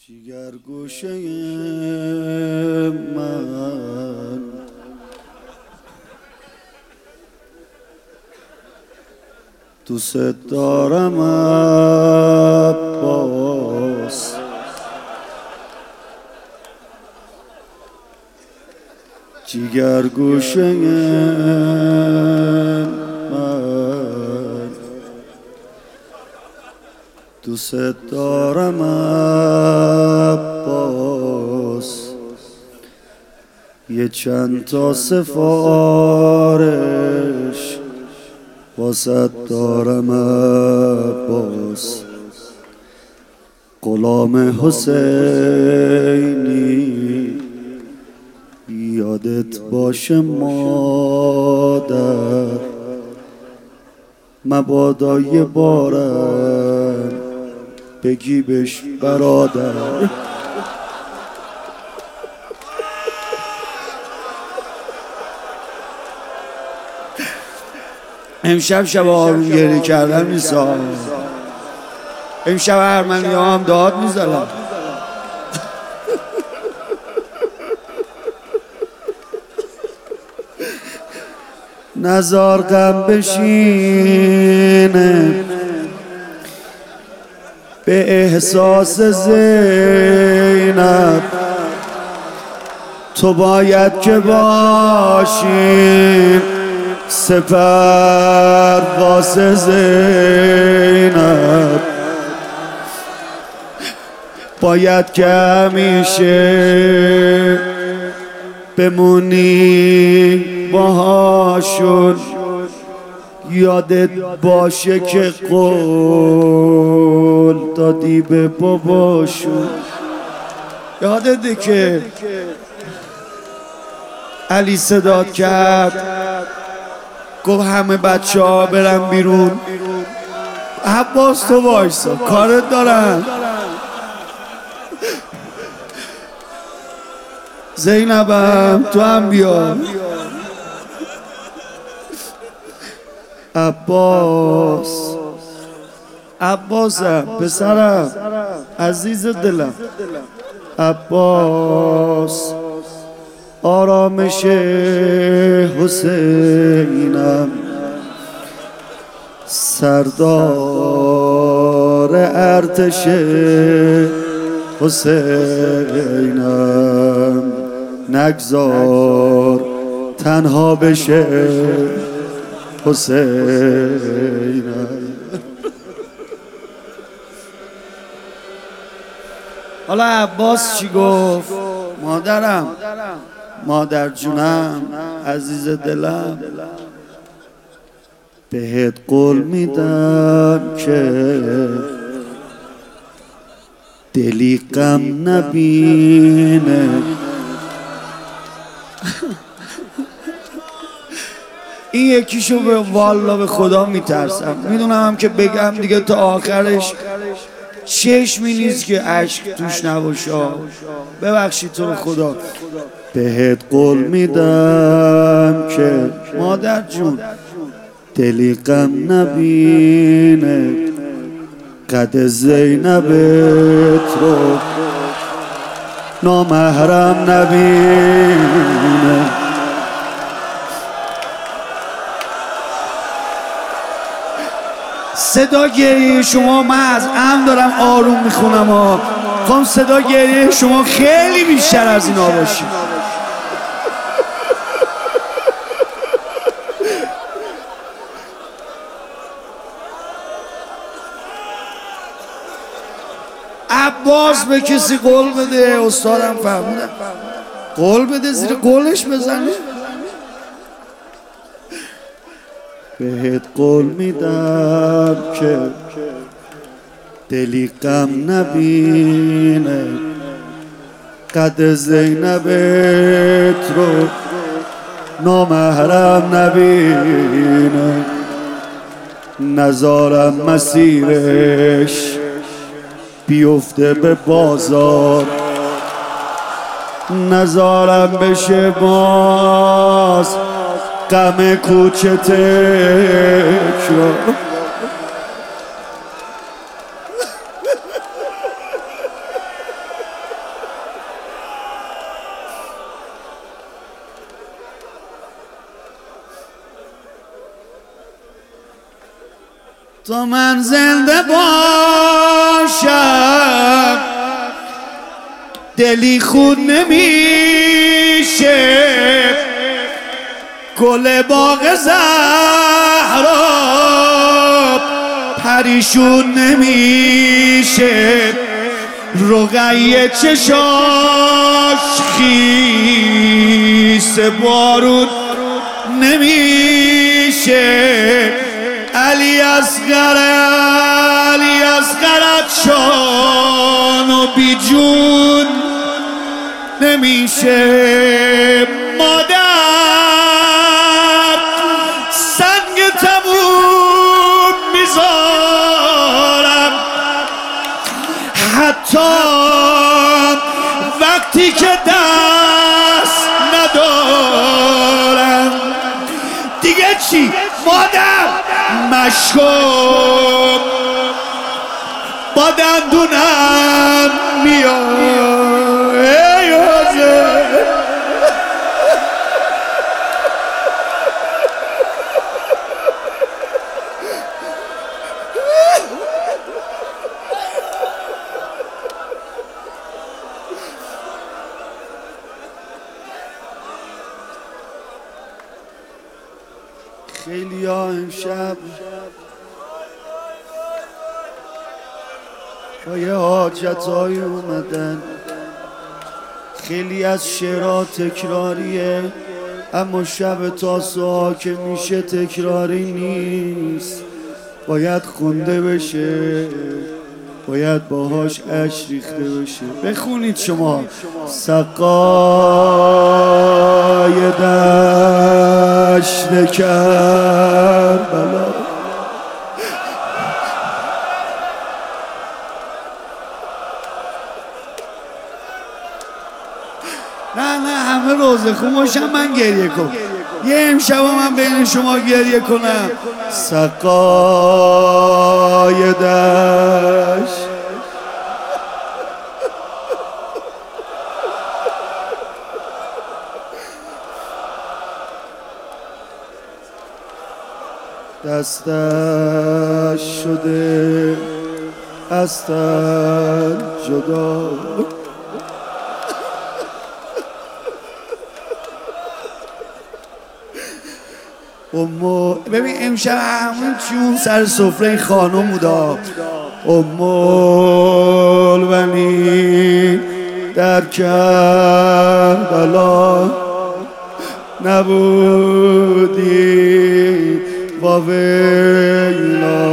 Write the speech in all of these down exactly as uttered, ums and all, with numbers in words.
جگر گوشه من دوست دارم عباس، جگر گوشه من دوست دارم عباس، یه چند تا سفارش واسه دارم عباس. غلام حسینی یادت باشه مادر، مبادا یه بارم بگی بهش برادر. امشب شب آروم گریه کردن نیستا، امشب ارمنی ها هم داد میزنن. نزار غم بشینه به احساس زینب، تو باید که باشی سپر واسه زینب، باید که همیشه بمونی باهاشون، یادت باشه که قول دادی به باباشون. یادته که علی صدات کرد گفت همه بچه ها برن بیرون، عباس تو وایسا کارت دارن. زینبم تو هم بیا. عباس عباسم پسرم عزیز دلم، عباس آرامش حسینم، سردار ارتش حسینم، نگذار تنها بشه حسینم. حالا عباس چی گفت؟ مادرم، مادر جونم، عزیز دلم، بهت قول میدم که دلی غم نبینه. این یکیشو به والا به خدا میترسم، میدونم هم که بگم دیگه تا آخرش چشمی نیست که اشک توش نباشه. ببخشید تو به خدا. بهت قول میدم که مادر جون دلی غم نبینه، قد زینبت رو نامحرم نبینه. صدا گریه شما، من از عمد دارم آروم میخونم ها، خواهم صدا گریه شما خیلی بیشتر از اینا باشید. عباس به کسی قول بده، استادم فهمیدم، قول بده زیر قولش بزنه. بهت قول میدم که دلی غم نبینه، قد زینبت رو نامحرم نبینه، نزارم مسیرش بیفته به بازار، نزارم بشه باز غم کوچه تکرار. تا من زنده باشم دلی خود نمیشه، گل باغ زهرا پریشون نمیشه، رقیه چشاش خیس بارون نمیشه، علی اصغر علی اصغرت شان و بی جون نمیشه. مادر سنگ تموم میذارم حتی وقتی که دست ندارم. دیگه چی مادر؟ مشکم با دندونم میاد. ای حاضر خیلی ها امشب با یه حاجتایی اومدن، خیلی از شعرها تکراریه اما شب تاسوها که میشه تکراری نیست، باید خونده بشه، باید باهاش عشق ریخته بشه. بخونید شما. سقای دشت کربلا نه نه همه روزه خون باشم من گریه کنم، یه امشب من بین شما گریه کنم. سقای دشت دستش شده از تن جدا، امو ببین امشب همون چون سر سفره خانم بودا. امو البنی در کربلا نبودی، واویلا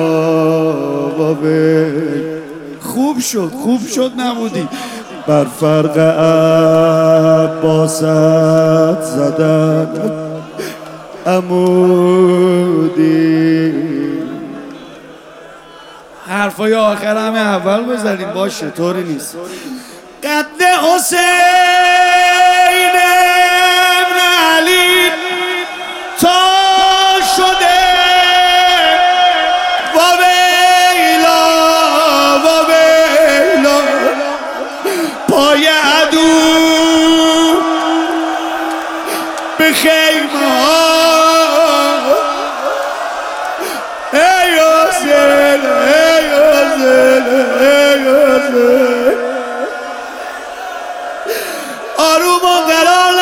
واویل. خوب شد خوب شد نبودی. بر فرق عباست زدن عمودی. حرفای آخر همه اول بزنیم باشه، طوری نیست. قد حسین ابن علی تا شده واویلا واویلا، پای عدو به خیمه ها. ای حسین ای حسین ای حسین، آروم و قرار